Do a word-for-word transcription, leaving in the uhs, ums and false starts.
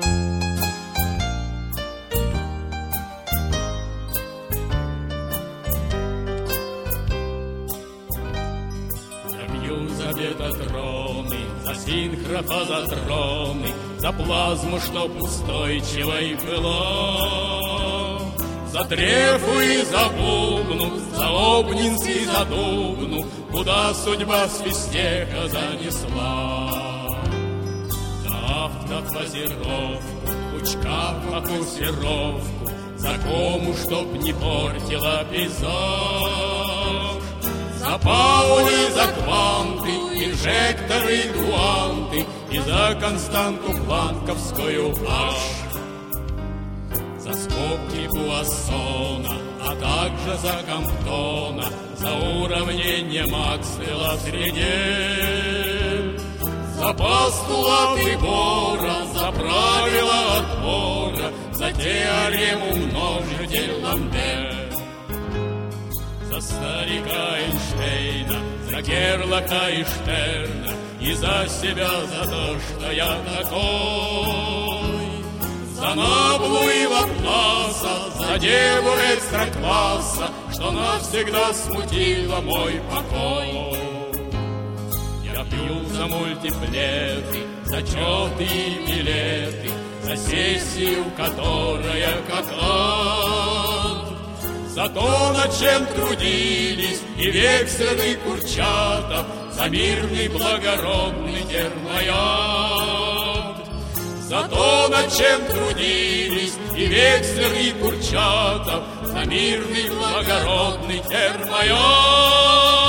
За бетатроны, за синхрофазотроны, за плазму, чтоб устойчивой была, за трефу и за бубну, за Обнинск и за Дубну, куда судьба свистеха занесла. За автофазировку, пучка фокусировку, за кому, чтоб не портила пейзаж, за паули, за кванты, инжекторы, гуанты и за константу планковскую аж. За скобки Пуассона, а также за Комптона, за уравнение Максвелла в среде, за постулаты Бора, за правила отбора, за теорему множитель Ламбер. За старика Эйнштейна, за Герлока и Штерна, и за себя, за то, что я такой. За Наблу и Лапласа, за деву экстра-класса, что навсегда смутила мой покой. Я пью за мультиплеты, зачеты и билеты, за сессию, которая как ад. За то, над чем трудились и вексельный Курчатов, за мирный благородный термояд. За то, над чем трудились и вексельный Курчатов, за мирный благородный термояд.